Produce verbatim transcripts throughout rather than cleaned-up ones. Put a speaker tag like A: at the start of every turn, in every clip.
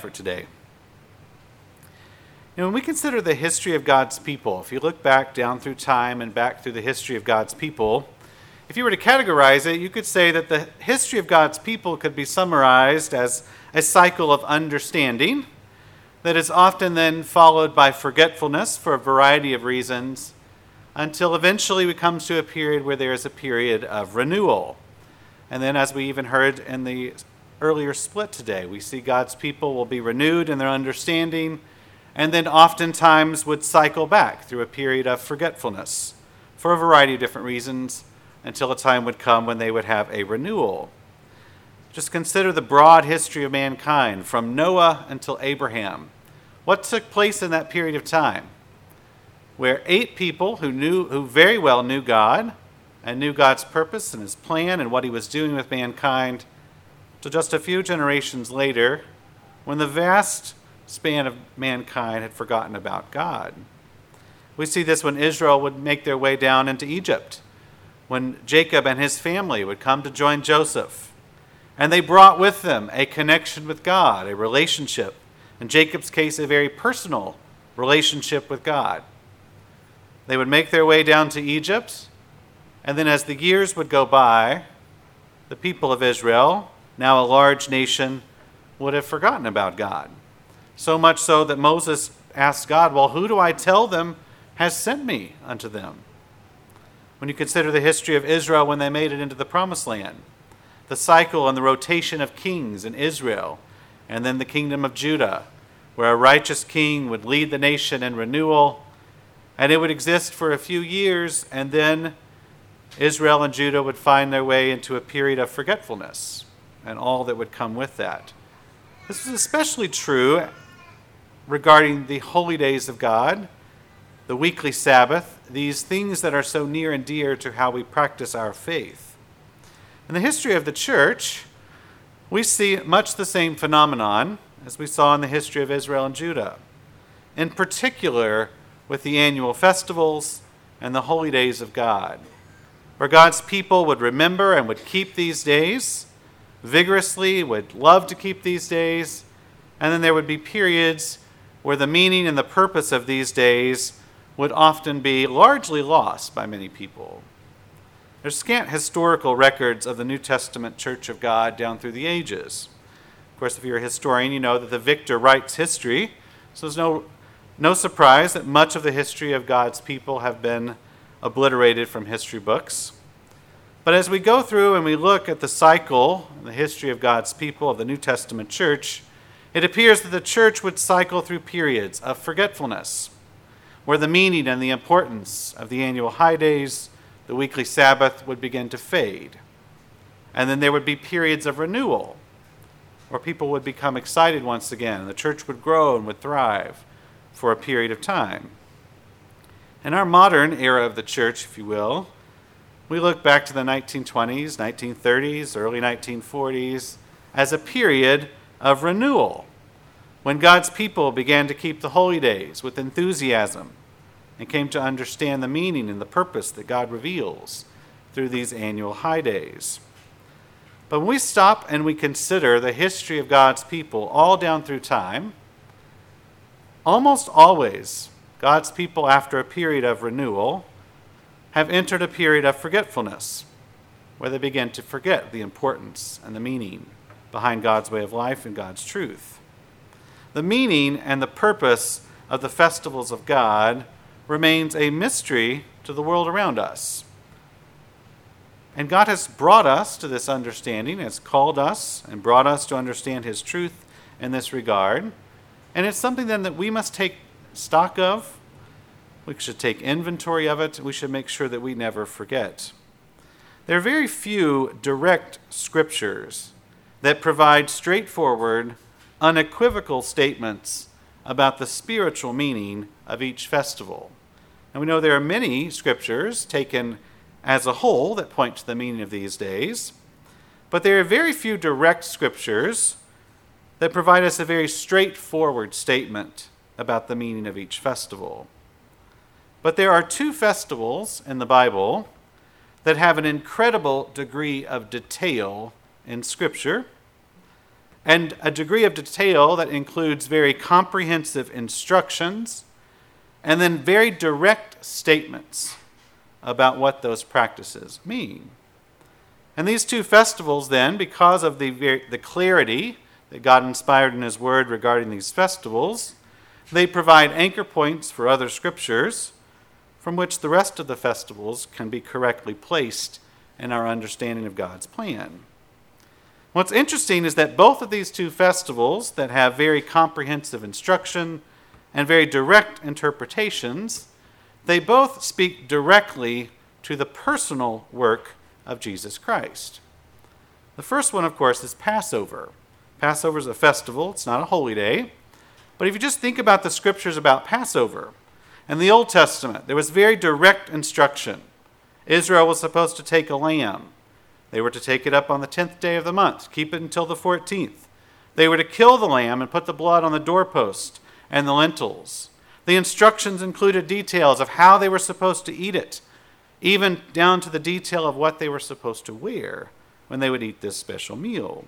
A: effort today. Now, when we consider the history of God's people, if you look back down through time and back through the history of God's people, if you were to categorize it, you could say that the history of God's people could be summarized as a cycle of understanding that is often then followed by forgetfulness for a variety of reasons, until eventually we come to a period where there is a period of renewal. And then, as we even heard in the earlier split today, we see God's people will be renewed in their understanding, and then oftentimes would cycle back through a period of forgetfulness for a variety of different reasons, until a time would come when they would have a renewal. Just consider the broad history of mankind from Noah until Abraham. What took place in that period of time? Where eight people who knew, who very well knew God and knew God's purpose and his plan and what he was doing with mankind, till just a few generations later, when the vast span of mankind had forgotten about God. We see this when Israel would make their way down into Egypt, when Jacob and his family would come to join Joseph. And they brought with them a connection with God, a relationship. In Jacob's case, a very personal relationship with God. They would make their way down to Egypt, and then as the years would go by, the people of Israel, now a large nation, would have forgotten about God. So much so that Moses asked God, well, who do I tell them has sent me unto them? When you consider the history of Israel when they made it into the Promised Land, the cycle and the rotation of kings in Israel, and then the kingdom of Judah, where a righteous king would lead the nation in renewal, and it would exist for a few years, and then Israel and Judah would find their way into a period of forgetfulness and all that would come with that. This is especially true regarding the holy days of God, the weekly Sabbath, these things that are so near and dear to how we practice our faith. In the history of the church, we see much the same phenomenon as we saw in the history of Israel and Judah, in particular with the annual festivals and the holy days of God, where God's people would remember and would keep these days vigorously, would love to keep these days, and then there would be periods where the meaning and the purpose of these days would often be largely lost by many people. There's scant historical records of the New Testament Church of God down through the ages. Of course, if you're a historian, you know that the victor writes history, so there's no, no surprise that much of the history of God's people have been obliterated from history books. But as we go through and we look at the cycle, the history of God's people, of the New Testament church, it appears that the church would cycle through periods of forgetfulness, where the meaning and the importance of the annual high days, the weekly Sabbath, would begin to fade. And then there would be periods of renewal, where people would become excited once again, and the church would grow and would thrive for a period of time. In our modern era of the church, if you will, we look back to the nineteen twenties, nineteen thirties, early nineteen forties as a period of renewal, when God's people began to keep the holy days with enthusiasm and came to understand the meaning and the purpose that God reveals through these annual high days. But when we stop and we consider the history of God's people all down through time, almost always God's people, after a period of renewal, have entered a period of forgetfulness, where they begin to forget the importance and the meaning behind God's way of life and God's truth. The meaning and the purpose of the festivals of God remains a mystery to the world around us. And God has brought us to this understanding, has called us and brought us to understand his truth in this regard. And it's something then that we must take stock of. We should take inventory of it. We should make sure that we never forget. There are very few direct scriptures that provide straightforward, unequivocal statements about the spiritual meaning of each festival. And we know there are many scriptures taken as a whole that point to the meaning of these days, but there are very few direct scriptures that provide us a very straightforward statement about the meaning of each festival. But there are two festivals in the Bible that have an incredible degree of detail in Scripture, and a degree of detail that includes very comprehensive instructions and then very direct statements about what those practices mean. And these two festivals then, because of the, the clarity that God inspired in His Word regarding these festivals, they provide anchor points for other scriptures from which the rest of the festivals can be correctly placed in our understanding of God's plan. What's interesting is that both of these two festivals that have very comprehensive instruction and very direct interpretations, they both speak directly to the personal work of Jesus Christ. The first one, of course, is Passover. Passover is a festival. It's not a holy day. But if you just think about the scriptures about Passover, in the Old Testament, there was very direct instruction. Israel was supposed to take a lamb. They were to take it up on the tenth day of the month, keep it until the fourteenth. They were to kill the lamb and put the blood on the doorpost and the lintels. The instructions included details of how they were supposed to eat it, even down to the detail of what they were supposed to wear when they would eat this special meal.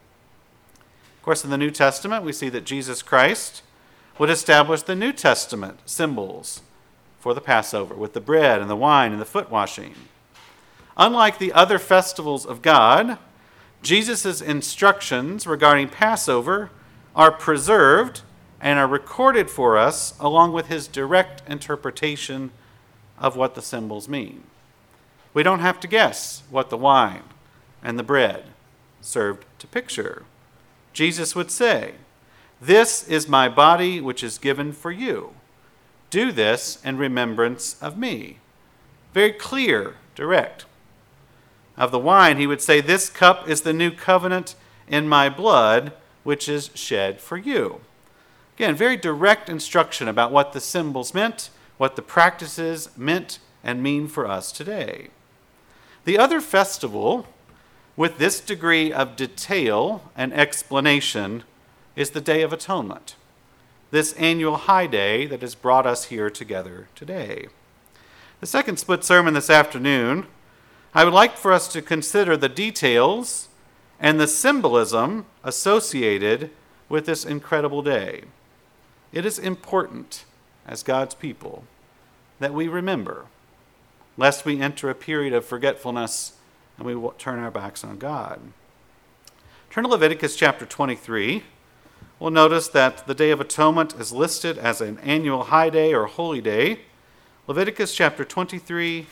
A: Of course, in the New Testament, we see that Jesus Christ would establish the New Testament symbols for the Passover with the bread and the wine and the foot washing. Unlike the other festivals of God, Jesus' instructions regarding Passover are preserved and are recorded for us along with his direct interpretation of what the symbols mean. We don't have to guess what the wine and the bread served to picture. Jesus would say, "This is my body which is given for you. Do this in remembrance of me." Very clear, direct. Of the wine, he would say, "This cup is the new covenant in my blood, which is shed for you." Again, very direct instruction about what the symbols meant, what the practices meant and mean for us today. The other festival with this degree of detail and explanation is the Day of Atonement, this annual high day that has brought us here together today. The second split sermon this afternoon, I would like for us to consider the details and the symbolism associated with this incredible day. It is important, as God's people, that we remember, lest we enter a period of forgetfulness and we turn our backs on God. Turn to Leviticus chapter twenty-three. We'll notice that the Day of Atonement is listed as an annual high day or holy day. Leviticus chapter twenty-three,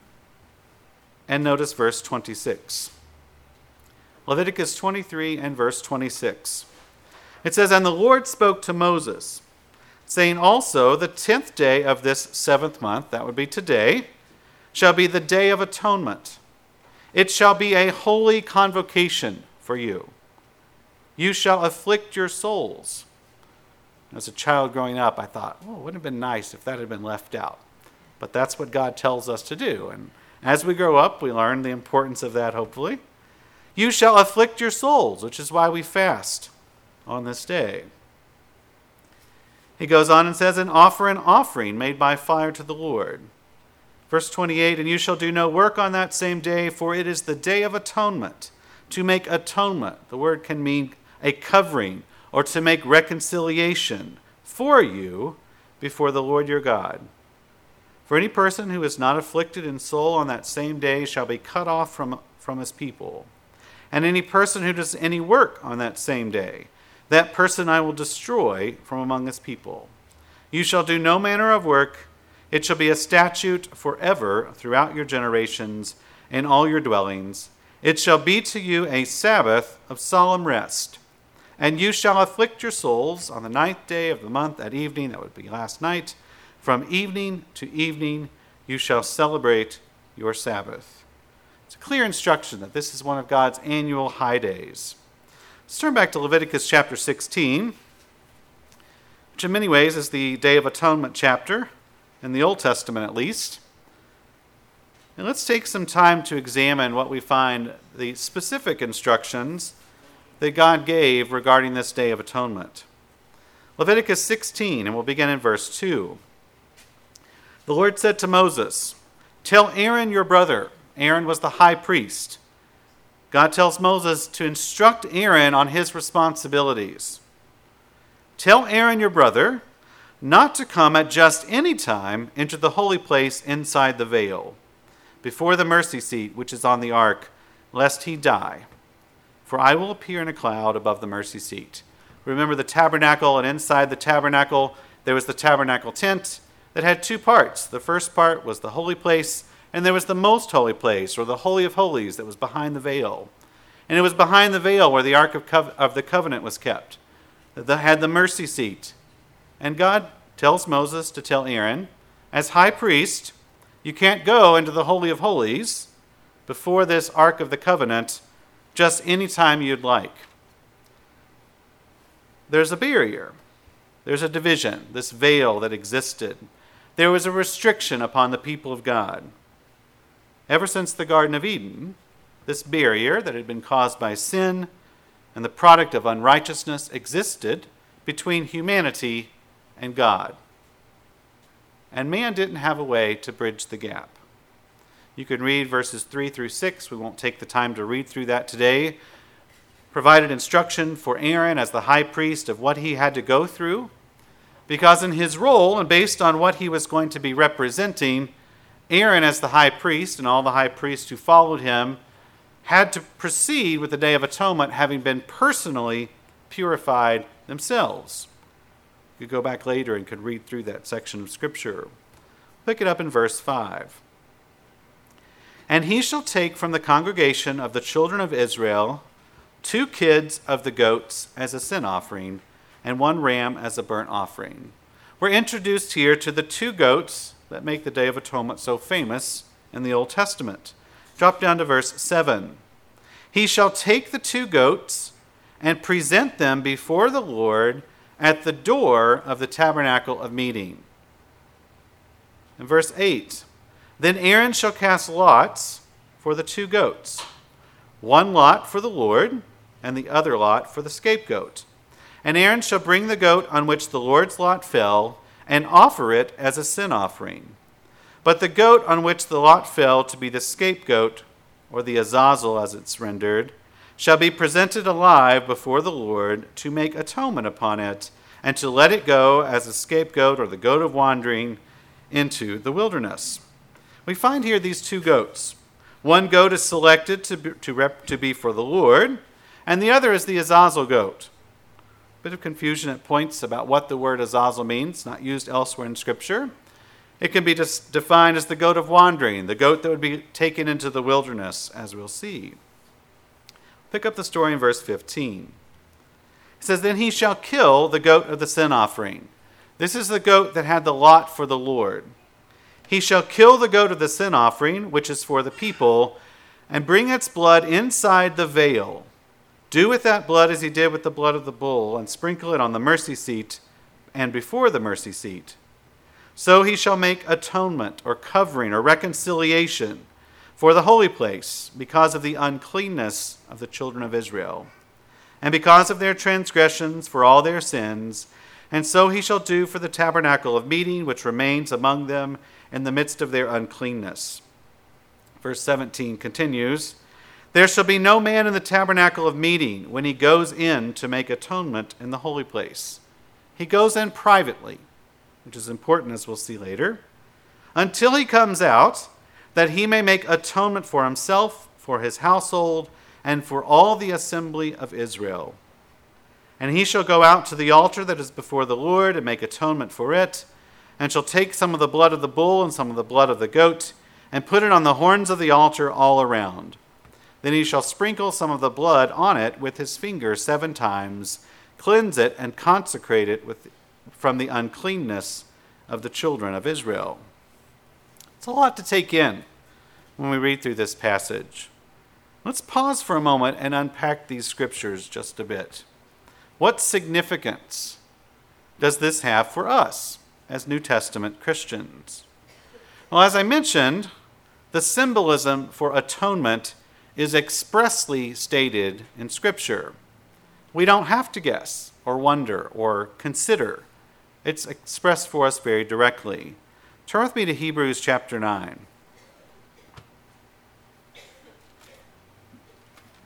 A: and notice verse twenty-six. Leviticus twenty-three and verse twenty-six. It says, "And the Lord spoke to Moses, saying, also the tenth day of this seventh month," that would be today, "shall be the Day of Atonement. It shall be a holy convocation for you. You shall afflict your souls." As a child growing up, I thought, oh, it would have been nice if that had been left out. But that's what God tells us to do. And as we grow up, we learn the importance of that, hopefully. "You shall afflict your souls," which is why we fast on this day. He goes on and says, "And offer an offering made by fire to the Lord." Verse twenty-eight, "And you shall do no work on that same day, for it is the Day of Atonement, to make atonement." The word can mean a covering or to make reconciliation for you before the Lord your God. "For any person who is not afflicted in soul on that same day shall be cut off from, from his people. And any person who does any work on that same day, that person I will destroy from among his people. You shall do no manner of work. It shall be a statute forever throughout your generations in all your dwellings. It shall be to you a Sabbath of solemn rest. And you shall afflict your souls on the ninth day of the month at evening," that would be last night. "From evening to evening you shall celebrate your Sabbath." It's a clear instruction that this is one of God's annual high days. Let's turn back to Leviticus chapter sixteen, which in many ways is the Day of Atonement chapter, in the Old Testament at least. And let's take some time to examine what we find the specific instructions that God gave regarding this Day of Atonement. Leviticus sixteen, and we'll begin in verse two. "The Lord said to Moses, 'Tell Aaron your brother,'" Aaron was the high priest, God tells Moses to instruct Aaron on his responsibilities. Tell Aaron your brother not to come at just any time into the holy place inside the veil, before the mercy seat which is on the ark, lest he die. For I will appear in a cloud above the mercy seat. Remember the tabernacle, and inside the tabernacle there was the tabernacle tent that had two parts. The first part was the holy place, and there was the most holy place, or the Holy of Holies, that was behind the veil. And it was behind the veil where the Ark of, Co- of the Covenant was kept. That had the mercy seat. And God tells Moses to tell Aaron, as high priest, you can't go into the Holy of Holies before this Ark of the Covenant just any time you'd like. There's a barrier. There's a division, this veil that existed. There was a restriction upon the people of God. Ever since the Garden of Eden, this barrier that had been caused by sin and the product of unrighteousness existed between humanity and God. And man didn't have a way to bridge the gap. You can read verses three through six. We won't take the time to read through that today. Provided instruction for Aaron as the high priest of what he had to go through, because in his role and based on what he was going to be representing, Aaron as the high priest and all the high priests who followed him had to proceed with the Day of Atonement having been personally purified themselves. You could go back later and could read through that section of Scripture. Pick it up in verse five. And he shall take from the congregation of the children of Israel two kids of the goats as a sin offering, and one ram as a burnt offering. We're introduced here to the two goats that make the Day of Atonement so famous in the Old Testament. Drop down to verse seven. He shall take the two goats and present them before the Lord at the door of the tabernacle of meeting. In verse eight, then Aaron shall cast lots for the two goats, one lot for the Lord, and the other lot for the scapegoat. And Aaron shall bring the goat on which the Lord's lot fell, and offer it as a sin offering. But the goat on which the lot fell to be the scapegoat, or the azazel as it's rendered, shall be presented alive before the Lord to make atonement upon it, and to let it go as a scapegoat or the goat of wandering into the wilderness. We find here these two goats. One goat is selected to be, to, rep, to be for the Lord, and the other is the azazel goat. Bit of confusion at points about what the word azazel means, not used elsewhere in Scripture. It can be just defined as the goat of wandering, the goat that would be taken into the wilderness, as we'll see. Pick up the story in verse fifteen. It says, then he shall kill the goat of the sin offering. This is the goat that had the lot for the Lord. He shall kill the goat of the sin offering, which is for the people, and bring its blood inside the veil. Do with that blood as he did with the blood of the bull, and sprinkle it on the mercy seat and before the mercy seat. So he shall make atonement or covering or reconciliation for the holy place because of the uncleanness of the children of Israel, and because of their transgressions for all their sins. And so he shall do for the tabernacle of meeting, which remains among them in the midst of their uncleanness. Verse seventeen continues, there shall be no man in the tabernacle of meeting when he goes in to make atonement in the holy place. He goes in privately, which is important as we'll see later, until he comes out, that he may make atonement for himself, for his household, and for all the assembly of Israel. And he shall go out to the altar that is before the Lord and make atonement for it, and shall take some of the blood of the bull and some of the blood of the goat, and put it on the horns of the altar all around. Then he shall sprinkle some of the blood on it with his finger seven times, cleanse it, and consecrate it with, from the uncleanness of the children of Israel. It's a lot to take in when we read through this passage. Let's pause for a moment and unpack these scriptures just a bit. What significance does this have for us as New Testament Christians? Well, as I mentioned, the symbolism for atonement is expressly stated in Scripture. We don't have to guess or wonder or consider. It's expressed for us very directly. Turn with me to Hebrews chapter nine.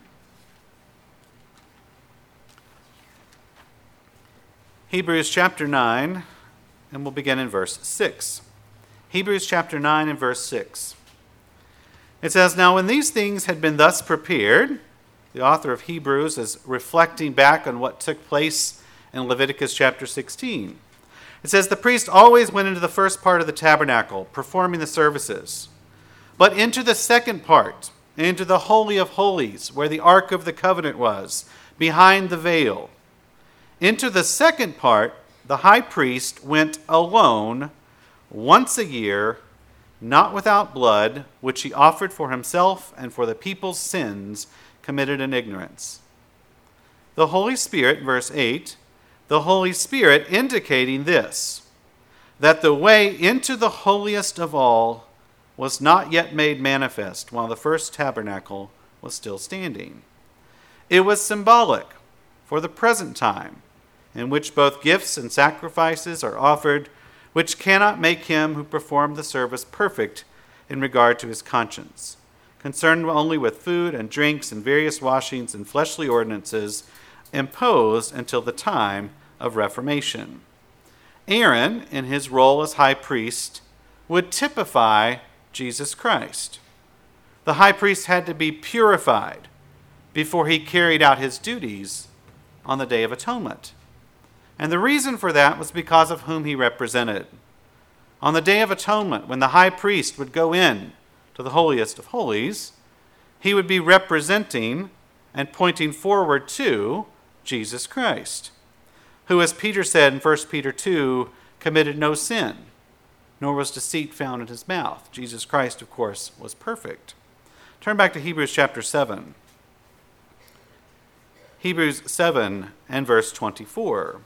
A: Hebrews chapter nine, and we'll begin in verse six. Hebrews chapter nine and verse six. It says, "Now when these things had been thus prepared," the author of Hebrews is reflecting back on what took place in Leviticus chapter sixteen. It says, "The priest always went into the first part of the tabernacle, performing the services. But into the second part, into the Holy of Holies, where the Ark of the Covenant was, behind the veil. Into the second part, the high priest went alone once a year, not without blood, which he offered for himself and for the people's sins committed in ignorance." The Holy Spirit, verse eight, the Holy Spirit indicating this, that the way into the holiest of all was not yet made manifest while the first tabernacle was still standing. It was symbolic for the present time, in which both gifts and sacrifices are offered, which cannot make him who performed the service perfect in regard to his conscience, concerned only with food and drinks and various washings and fleshly ordinances imposed until the time of Reformation. Aaron, in his role as high priest, would typify Jesus Christ. The high priest had to be purified before he carried out his duties on the Day of Atonement. And the reason for that was because of whom he represented. On the Day of Atonement, when the high priest would go in to the holiest of holies, he would be representing and pointing forward to Jesus Christ, who, as Peter said in First Peter two, committed no sin, nor was deceit found in his mouth. Jesus Christ, of course, was perfect. Turn back to Hebrews chapter seven. Hebrews seven and verse twenty-four.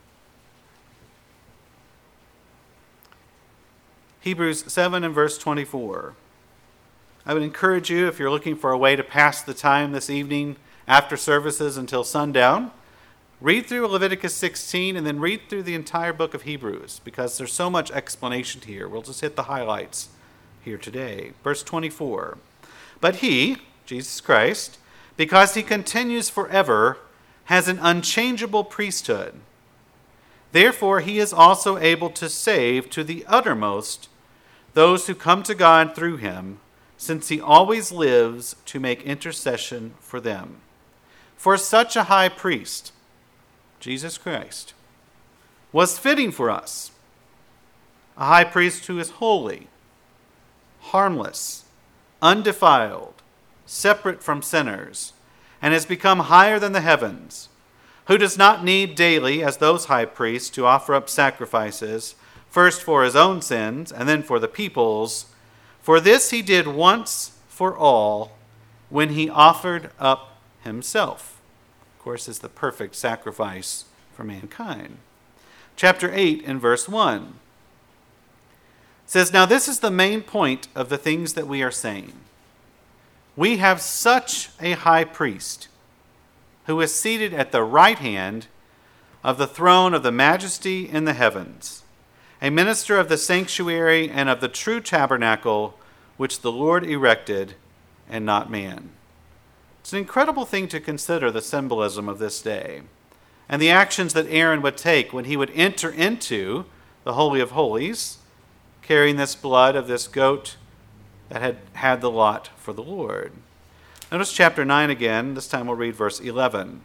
A: Hebrews seven and verse twenty-four. I would encourage you, if you're looking for a way to pass the time this evening after services until sundown, read through Leviticus sixteen and then read through the entire book of Hebrews, because there's so much explanation here. We'll just hit the highlights here today. Verse twenty-four. "But he," Jesus Christ, "because he continues forever, has an unchangeable priesthood. Therefore he is also able to save to the uttermost those who come to God through him, since he always lives to make intercession for them. For such a high priest," Jesus Christ, "was fitting for us, a high priest who is holy, harmless, undefiled, separate from sinners, and has become higher than the heavens, who does not need daily, as those high priests, to offer up sacrifices, first for his own sins and then for the people's. For this he did once for all, when he offered up himself." Of course, is the perfect sacrifice for mankind. Chapter eight and verse one says, "Now this is the main point of the things that we are saying. We have such a high priest who is seated at the right hand of the throne of the majesty in the heavens, a minister of the sanctuary and of the true tabernacle, which the Lord erected and not man." It's an incredible thing to consider, the symbolism of this day and the actions that Aaron would take when he would enter into the Holy of Holies, carrying this blood of this goat that had had the lot for the Lord. Notice chapter nine again. This time we'll read verse eleven.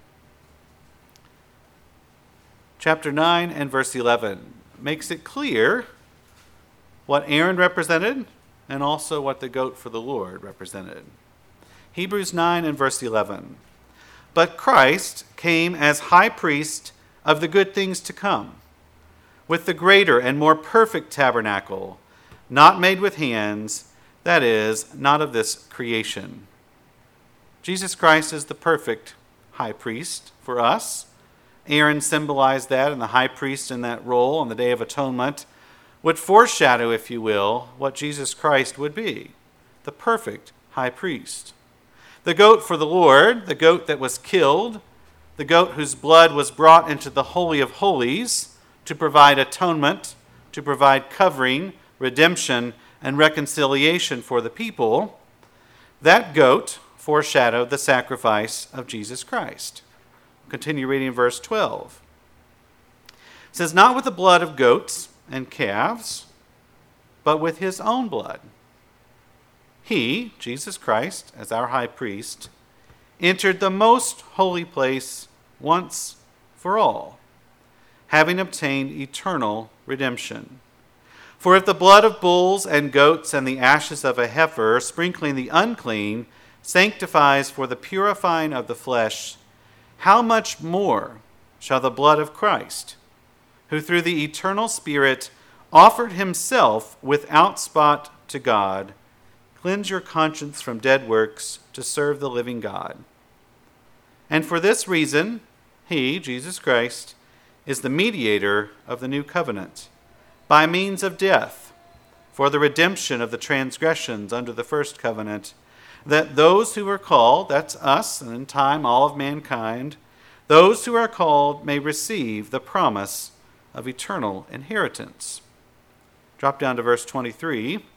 A: Chapter nine and verse eleven makes it clear what Aaron represented and also what the goat for the Lord represented. Hebrews nine and verse eleven. "But Christ came as high priest of the good things to come, with the greater and more perfect tabernacle, not made with hands, that is, not of this creation." Jesus Christ is the perfect high priest for us. Aaron symbolized that, and the high priest in that role on the Day of Atonement would foreshadow, if you will, what Jesus Christ would be, the perfect high priest. The goat for the Lord, the goat that was killed, the goat whose blood was brought into the Holy of Holies to provide atonement, to provide covering, redemption, and reconciliation for the people, that goat foreshadowed the sacrifice of Jesus Christ. Continue reading verse twelve. It says, not with the blood of goats and calves, but with his own blood. He, Jesus Christ, as our high priest, entered the most holy place once for all, having obtained eternal redemption. For if the blood of bulls and goats and the ashes of a heifer, sprinkling the unclean, sanctifies for the purifying of the flesh, how much more shall the blood of Christ, who through the eternal Spirit offered himself without spot to God, cleanse your conscience from dead works to serve the living God. And for this reason, he, Jesus Christ, is the mediator of the new covenant, by means of death, for the redemption of the transgressions under the first covenant, that those who are called, that's us, and in time all of mankind, those who are called may receive the promise of eternal inheritance. Drop down to verse twenty-three. It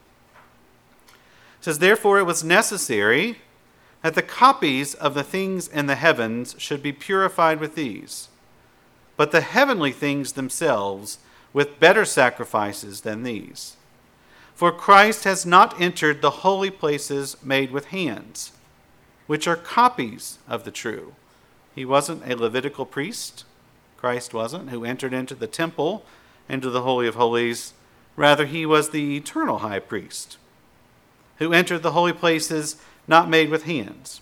A: says, therefore it was necessary that the copies of the things in the heavens should be purified with these, but the heavenly things themselves with better sacrifices than these. For Christ has not entered the holy places made with hands, which are copies of the true. He wasn't a Levitical priest. Christ wasn't, who entered into the temple, into the Holy of Holies. Rather, he was the eternal high priest, who entered the holy places not made with hands.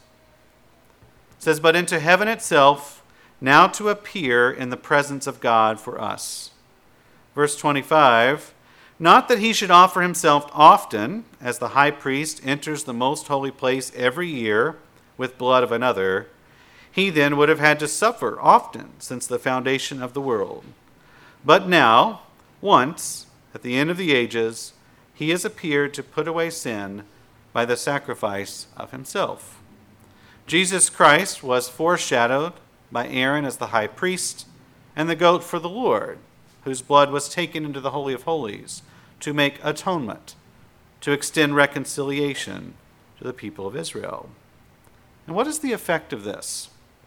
A: It says, but into heaven itself, now to appear in the presence of God for us. Verse twenty-five, not that he should offer himself often, as the high priest enters the most holy place every year with blood of another. He then would have had to suffer often since the foundation of the world. But now, once, at the end of the ages, he has appeared to put away sin by the sacrifice of himself. Jesus Christ was foreshadowed by Aaron as the high priest and the goat for the Lord, whose blood was taken into the Holy of Holies to make atonement, to extend reconciliation to the people of Israel. And what is the effect of this?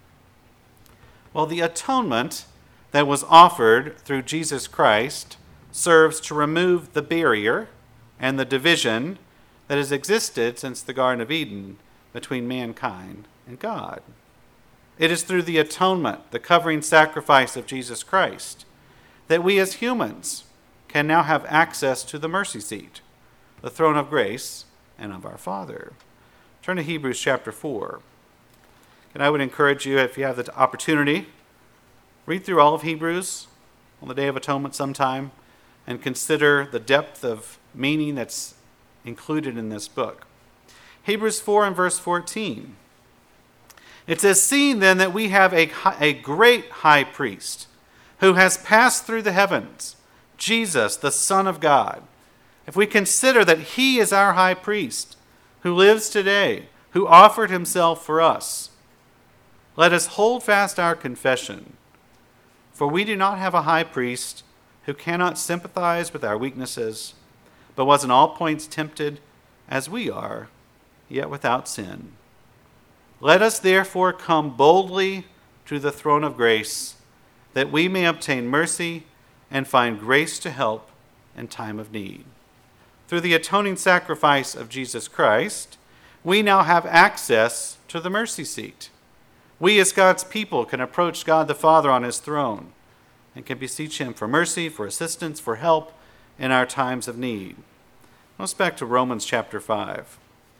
A: Well, the atonement that was offered through Jesus Christ serves to remove the barrier and the division that has existed since the Garden of Eden between mankind and God. It is through the atonement, the covering sacrifice of Jesus Christ, that we as humans can now have access to the mercy seat, the throne of grace, and of our Father. Turn to Hebrews chapter four. And I would encourage you, if you have the opportunity, read through all of Hebrews on the Day of Atonement sometime and consider the depth of meaning that's included in this book. Hebrews four and verse fourteen. It says, seeing then that we have a, a great high priest who has passed through the heavens, Jesus, the Son of God. If we consider that he is our high priest who lives today, who offered himself for us, let us hold fast our confession. For we do not have a high priest who cannot sympathize with our weaknesses, but was in all points tempted as we are, yet without sin. Let us therefore come boldly to the throne of grace, that we may obtain mercy and find grace to help in time of need. Through the atoning sacrifice of Jesus Christ, we now have access to the mercy seat. We as God's people can approach God the Father on his throne and can beseech him for mercy, for assistance, for help in our times of need. Let's back to Romans chapter five.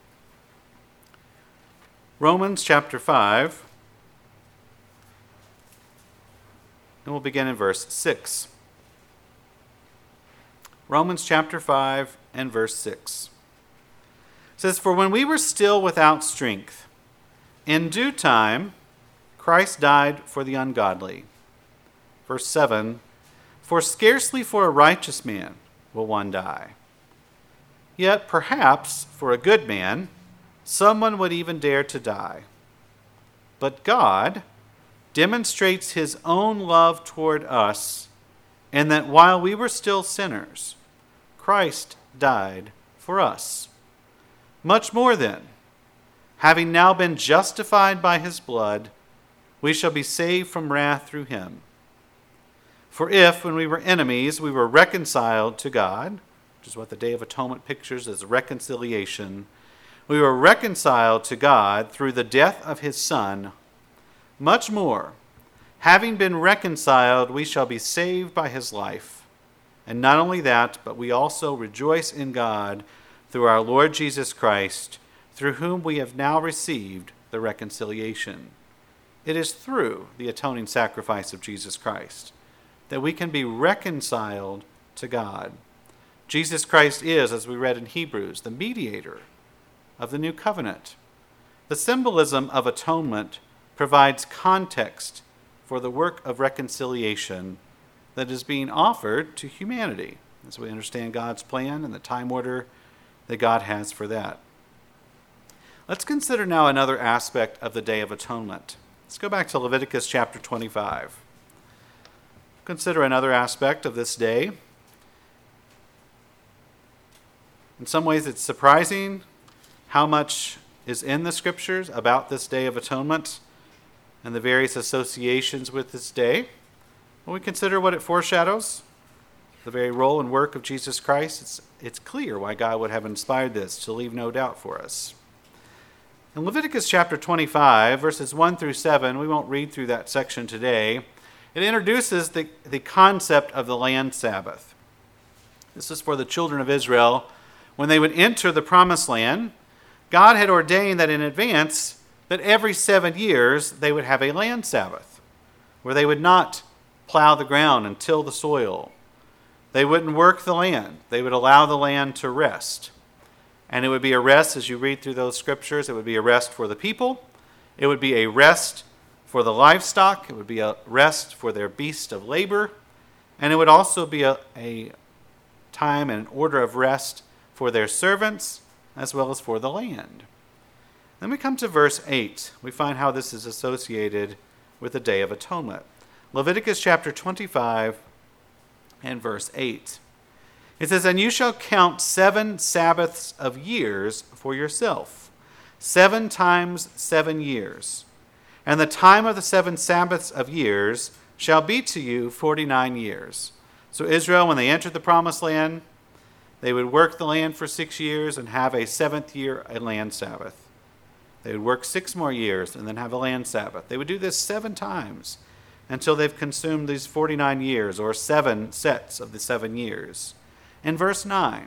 A: Romans chapter five, and we'll begin in verse six. Romans chapter five and verse six. It says, for when we were still without strength, in due time Christ died for the ungodly. Verse seven, for scarcely for a righteous man will one die. Yet perhaps for a good man, someone would even dare to die. But God demonstrates his own love toward us, in that while we were still sinners, Christ died for us. Much more then, having now been justified by his blood, we shall be saved from wrath through him. For if, when we were enemies, we were reconciled to God, which is what the Day of Atonement pictures as reconciliation, we were reconciled to God through the death of his Son, much more, having been reconciled, we shall be saved by his life. And not only that, but we also rejoice in God through our Lord Jesus Christ, through whom we have now received the reconciliation. It is through the atoning sacrifice of Jesus Christ that we can be reconciled to God. Jesus Christ is, as we read in Hebrews, the mediator of the new covenant. The symbolism of atonement provides context for the work of reconciliation that is being offered to humanity, as we understand God's plan and the time order that God has for that. Let's consider now another aspect of the Day of Atonement. Let's go back to Leviticus chapter twenty-five. Consider another aspect of this day. In some ways, it's surprising how much is in the scriptures about this Day of Atonement and the various associations with this day. When we consider what it foreshadows, the very role and work of Jesus Christ, it's, it's clear why God would have inspired this to leave no doubt for us. In Leviticus chapter twenty-five, verses one through seven, we won't read through that section today. It introduces the, the concept of the land Sabbath. This is for the children of Israel. When they would enter the promised land, God had ordained that in advance that every seven years they would have a land Sabbath, where they would not plow the ground and till the soil. They wouldn't work the land. They would allow the land to rest. And it would be a rest, as you read through those scriptures, it would be a rest for the people. It would be a rest for the livestock. It would be a rest for their beast of labor. And it would also be a, a time and an order of rest for their servants, as well as for the land. Then we come to verse eight. We find how this is associated with the Day of Atonement. Leviticus chapter twenty-five and verse eight. It says, "And you shall count seven Sabbaths of years for yourself, seven times seven years. And the time of the seven Sabbaths of years shall be to you forty-nine years." So Israel, when they entered the promised land, they would work the land for six years and have a seventh year, a land Sabbath. They would work six more years and then have a land Sabbath. They would do this seven times until they've consumed these forty-nine years, or seven sets of the seven years. In verse nine,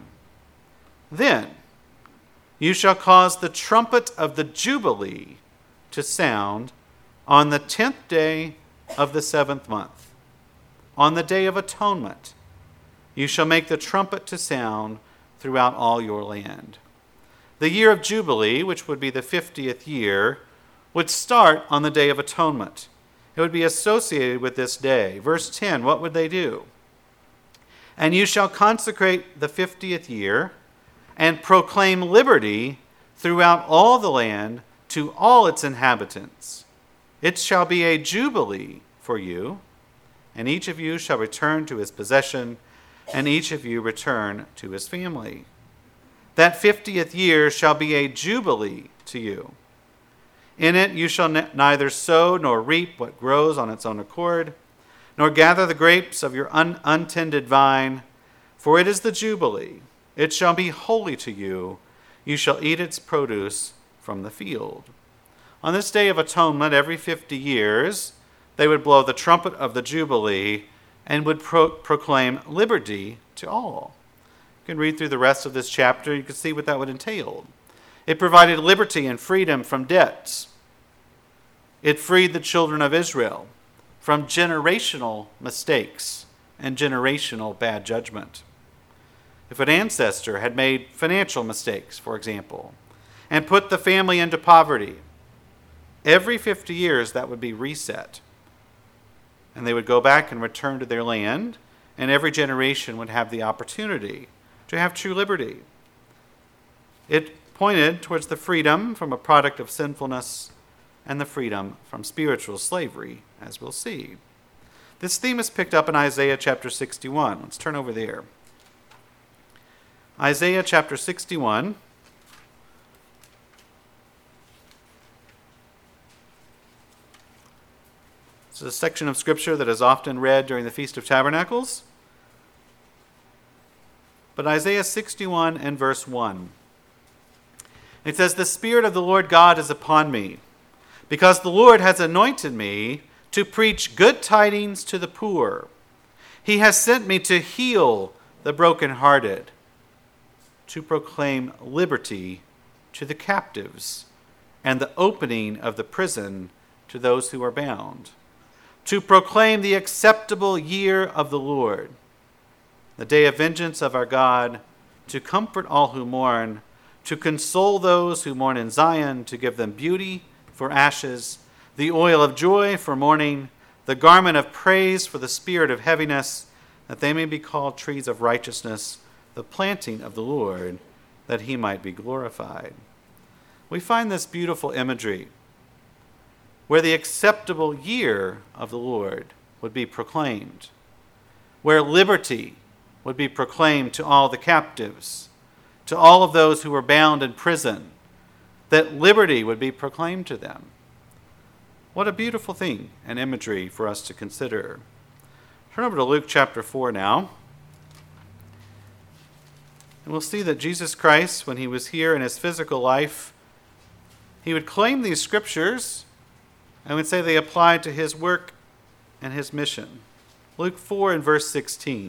A: "Then you shall cause the trumpet of the Jubilee to sound on the tenth day of the seventh month. On the Day of Atonement, you shall make the trumpet to sound throughout all your land." The year of Jubilee, which would be the fiftieth year, would start on the Day of Atonement. It would be associated with this day. Verse ten, what would they do? "And you shall consecrate the fiftieth year and proclaim liberty throughout all the land to all its inhabitants. It shall be a jubilee for you, and each of you shall return to his possession, and each of you return to his family. That fiftieth year shall be a jubilee to you. In it you shall ne- neither sow nor reap what grows on its own accord, nor gather the grapes of your un- untended vine, for it is the jubilee. It shall be holy to you. You shall eat its produce from the field." On this Day of Atonement, every fifty years, they would blow the trumpet of the Jubilee and would pro- proclaim liberty to all. You can read through the rest of this chapter. You can see what that would entail. It provided liberty and freedom from debts. It freed the children of Israel from generational mistakes and generational bad judgment. If an ancestor had made financial mistakes, for example, and put the family into poverty, every fifty years that would be reset. And they would go back and return to their land, and every generation would have the opportunity to have true liberty. It pointed towards the freedom from a product of sinfulness and the freedom from spiritual slavery, as we'll see. This theme is picked up in Isaiah chapter sixty-one. Let's turn over there. Isaiah chapter sixty-one. It's a section of Scripture that is often read during the Feast of Tabernacles. But Isaiah sixty-one and verse one. It says, "The Spirit of the Lord God is upon me, because the Lord has anointed me to preach good tidings to the poor. He has sent me to heal the brokenhearted, to proclaim liberty to the captives, and the opening of the prison to those who are bound, to proclaim the acceptable year of the Lord, the day of vengeance of our God, to comfort all who mourn, to console those who mourn in Zion, to give them beauty for ashes, the oil of joy for mourning, the garment of praise for the spirit of heaviness, that they may be called trees of righteousness, the planting of the Lord, that he might be glorified." We find this beautiful imagery where the acceptable year of the Lord would be proclaimed, where liberty would be proclaimed to all the captives, to all of those who were bound in prison, that liberty would be proclaimed to them. What a beautiful thing and imagery for us to consider. Turn over to Luke chapter four now. And we'll see that Jesus Christ, when he was here in his physical life, he would claim these scriptures and would say they applied to his work and his mission. Luke four and verse sixteen.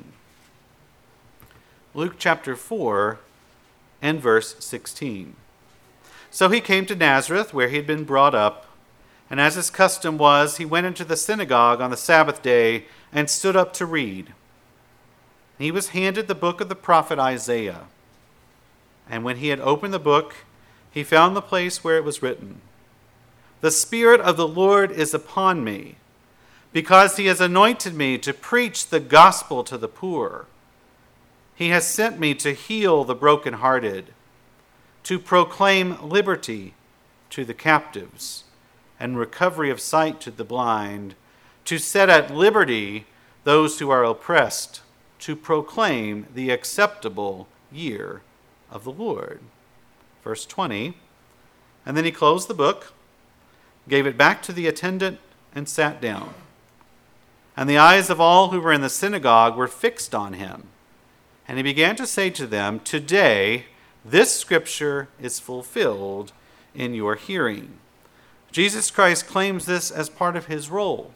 A: Luke chapter four and verse sixteen. "So he came to Nazareth, where he had been brought up, and as his custom was, he went into the synagogue on the Sabbath day and stood up to read. He was handed the book of the prophet Isaiah. And when he had opened the book, he found the place where it was written, 'The Spirit of the Lord is upon me, because he has anointed me to preach the gospel to the poor. He has sent me to heal the brokenhearted, to proclaim liberty to the captives, and recovery of sight to the blind, to set at liberty those who are oppressed, to proclaim the acceptable year of the Lord.'" Verse twenty, "And then he closed the book, gave it back to the attendant, and sat down. And the eyes of all who were in the synagogue were fixed on him. And he began to say to them, 'Today this scripture is fulfilled in your hearing.'" Jesus Christ claims this as part of his role,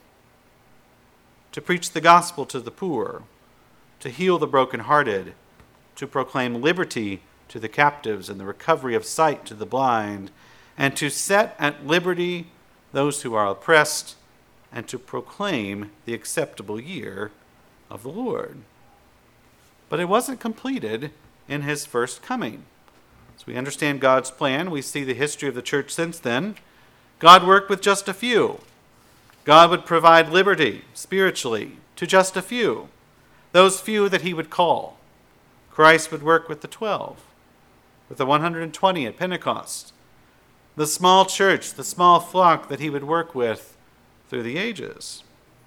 A: to preach the gospel to the poor, to heal the brokenhearted, to proclaim liberty to the captives and the recovery of sight to the blind, and to set at liberty those who are oppressed, and to proclaim the acceptable year of the Lord. But it wasn't completed in his first coming. As we understand God's plan, we see the history of the church since then. God worked with just a few. God would provide liberty spiritually to just a few, those few that he would call. Christ would work with the twelve, with the one hundred twenty at Pentecost, the small church, the small flock that he would work with through the ages.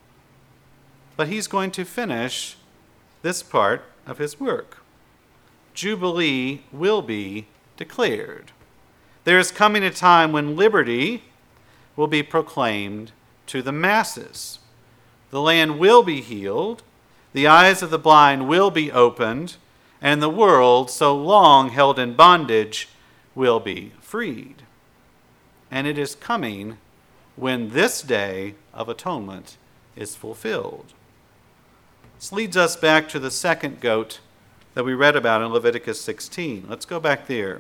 A: But he's going to finish this part of his work. Jubilee will be declared. There is coming a time when liberty will be proclaimed to the masses. The land will be healed, the eyes of the blind will be opened, and the world, so long held in bondage, will be freed. And it is coming when this day of atonement is fulfilled. This leads us back to the second goat that we read about in Leviticus sixteen. Let's go back there.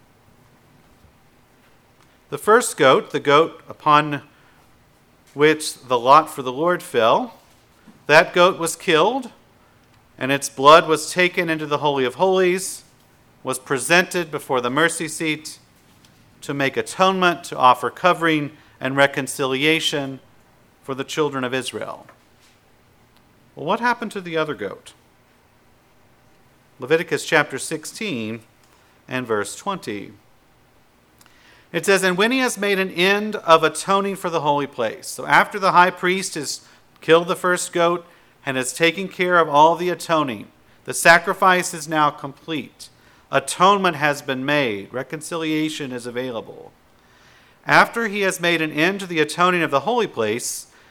A: The first goat, the goat upon which the lot for the Lord fell, that goat was killed, and its blood was taken into the Holy of Holies, was presented before the mercy seat to make atonement, to offer covering and reconciliation for the children of Israel. Well, what happened to the other goat? Leviticus chapter sixteen and verse twenty. It says, "And when he has made an end of atoning for the holy place," so after the high priest has killed the first goat and has taken care of all the atoning, the sacrifice is now complete. Atonement has been made. Reconciliation is available. After he has made an end to the atoning of the holy place,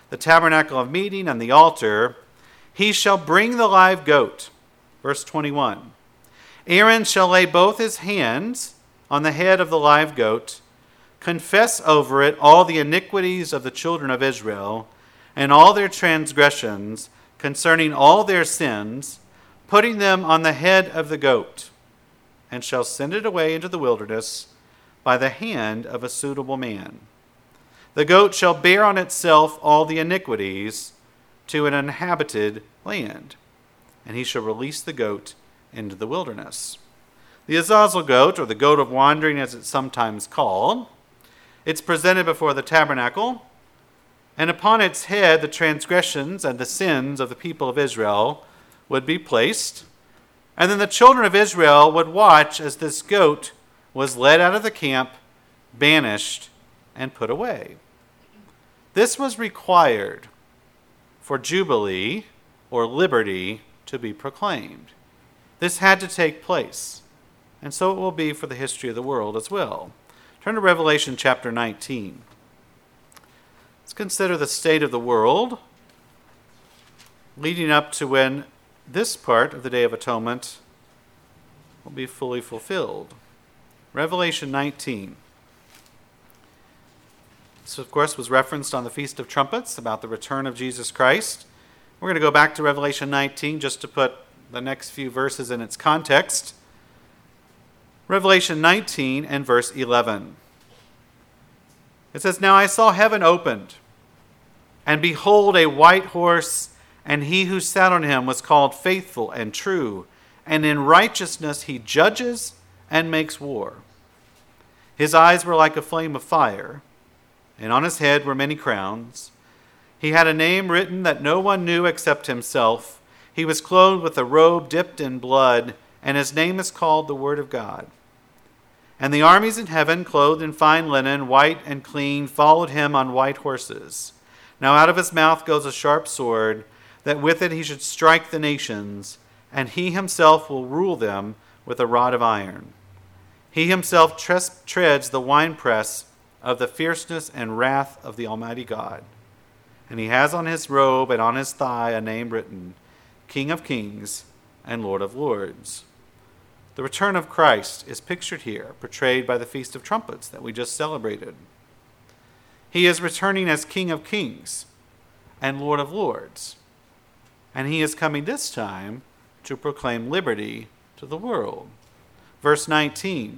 A: the tabernacle of meeting and the altar, he shall bring the live goat. Verse twenty-one. Aaron shall lay both his hands on the head of the live goat, confess over it all the iniquities of the children of Israel, and all their transgressions concerning all their sins, putting them on the head of the goat, and shall send it away into the wilderness by the hand of a suitable man. The goat shall bear on itself all the iniquities to an inhabited land, and he shall release the goat into the wilderness. The Azazel goat, or the goat of wandering as it's sometimes called, it's presented before the tabernacle, and upon its head the transgressions and the sins of the people of Israel would be placed, and then the children of Israel would watch as this goat was led out of the camp, banished, and put away. This was required for Jubilee or liberty to be proclaimed. This had to take place, and so it will be for the history of the world as well. Turn to Revelation chapter nineteen. Let's consider the state of the world leading up to when this part of the Day of Atonement will be fully fulfilled. Revelation nineteen. This, of course, was referenced on the Feast of Trumpets about the return of Jesus Christ. We're going to go back to Revelation nineteen just to put the next few verses in its context. Revelation nineteen and verse eleven. It says, Now I saw heaven opened, and behold, a white horse, and he who sat on him was called Faithful and True, and in righteousness he judges and makes war. His eyes were like a flame of fire, and on his head were many crowns. He had a name written that no one knew except himself. He was clothed with a robe dipped in blood, and his name is called the Word of God. And the armies in heaven, clothed in fine linen, white and clean, followed him on white horses. Now out of his mouth goes a sharp sword, that with it he should strike the nations, and he himself will rule them with a rod of iron. He himself tres- treads the winepress of the fierceness and wrath of the Almighty God. And he has on his robe and on his thigh a name written, King of Kings and Lord of Lords. The return of Christ is pictured here, portrayed by the Feast of Trumpets that we just celebrated. He is returning as King of Kings and Lord of Lords. And he is coming this time to proclaim liberty to the world. Verse nineteen.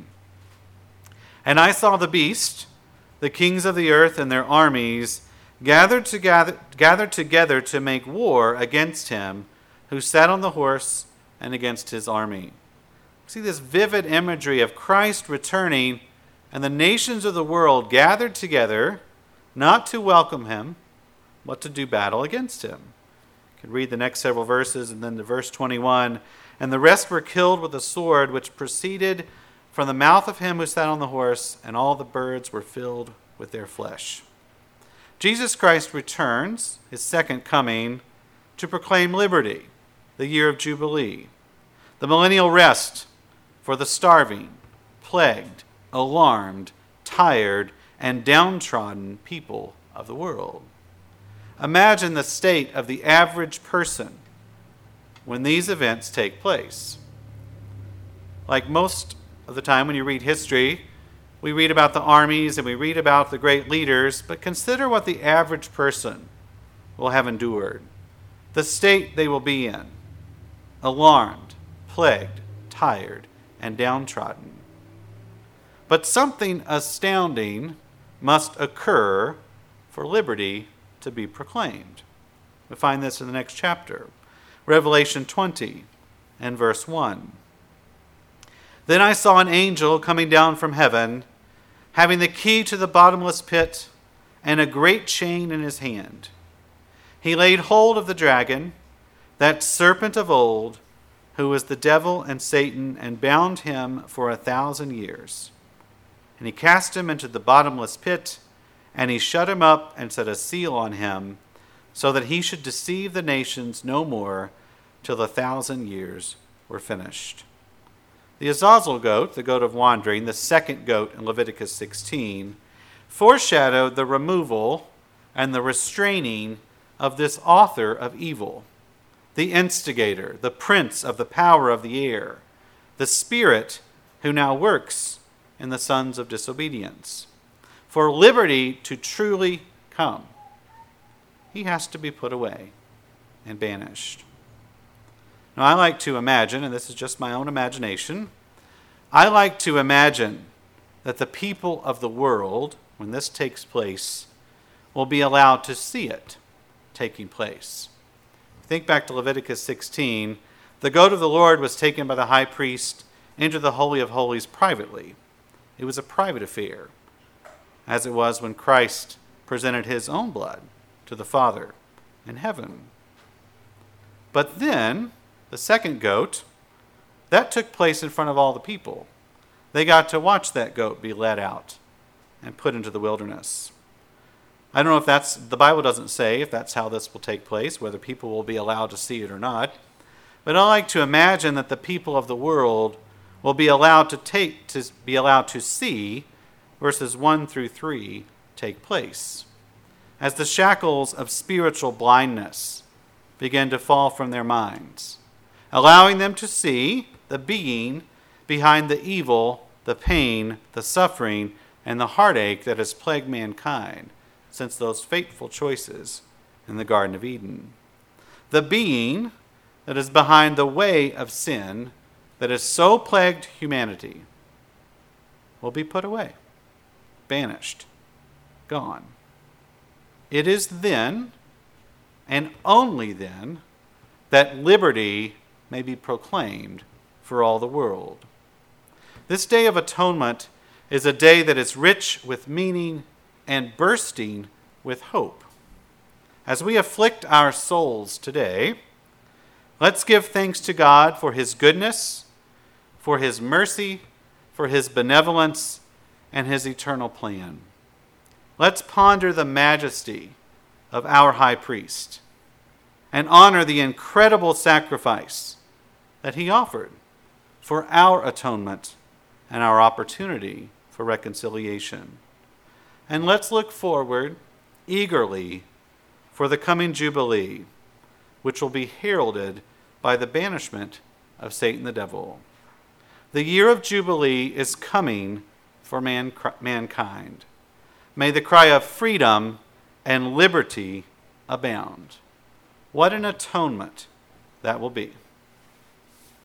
A: And I saw the beast, the kings of the earth and their armies, gathered together, gathered together to make war against him who sat on the horse and against his army. See this vivid imagery of Christ returning and the nations of the world gathered together, not to welcome him, but to do battle against him. You can read the next several verses, and then to verse twenty-one. And the rest were killed with a sword which proceeded from the mouth of him who sat on the horse, and all the birds were filled with their flesh. Jesus Christ returns, his second coming, to proclaim liberty, the year of Jubilee, the millennial rest for the starving, plagued, alarmed, tired, and downtrodden people of the world. Imagine the state of the average person when these events take place. Like most of the time when you read history, we read about the armies and we read about the great leaders, but consider what the average person will have endured, the state they will be in, alarmed, plagued, tired, and downtrodden. But something astounding must occur for liberty to be proclaimed. We find this in the next chapter, Revelation twenty and verse one. Then I saw an angel coming down from heaven, having the key to the bottomless pit and a great chain in his hand. He laid hold of the dragon, that serpent of old, who was the devil and Satan, and bound him for a thousand years. And he cast him into the bottomless pit, and he shut him up and set a seal on him, so that he should deceive the nations no more till the thousand years were finished. The Azazel goat, the goat of wandering, the second goat in Leviticus sixteen, foreshadowed the removal and the restraining of this author of evil, the instigator, the prince of the power of the air, the spirit who now works in the sons of disobedience. For liberty to truly come, he has to be put away and banished. Now, I like to imagine, and this is just my own imagination, I like to imagine that the people of the world, when this takes place, will be allowed to see it taking place. Think back to Leviticus sixteen. The goat of the Lord was taken by the high priest into the Holy of Holies privately. It was a private affair, as it was when Christ presented his own blood to the Father in heaven. But then, the second goat, that took place in front of all the people. They got to watch that goat be led out and put into the wilderness. I don't know if that's, the Bible doesn't say if that's how this will take place, whether people will be allowed to see it or not. But I like to imagine that the people of the world will be allowed to take, to be allowed to see verses one through three take place, as the shackles of spiritual blindness begin to fall from their minds, allowing them to see the being behind the evil, the pain, the suffering, and the heartache that has plagued mankind since those fateful choices in the Garden of Eden. The being that is behind the way of sin that has so plagued humanity will be put away, banished, gone. It is then, and only then, that liberty may be proclaimed for all the world. This Day of Atonement is a day that is rich with meaning and bursting with hope. As we afflict our souls today, let's give thanks to God for his goodness, for his mercy, for his benevolence, and his eternal plan. Let's ponder the majesty of our high priest and honor the incredible sacrifice that he offered for our atonement and our opportunity for reconciliation. And let's look forward eagerly for the coming Jubilee, which will be heralded by the banishment of Satan the devil. The year of Jubilee is coming for man, mankind. May the cry of freedom and liberty abound. What an atonement that will be.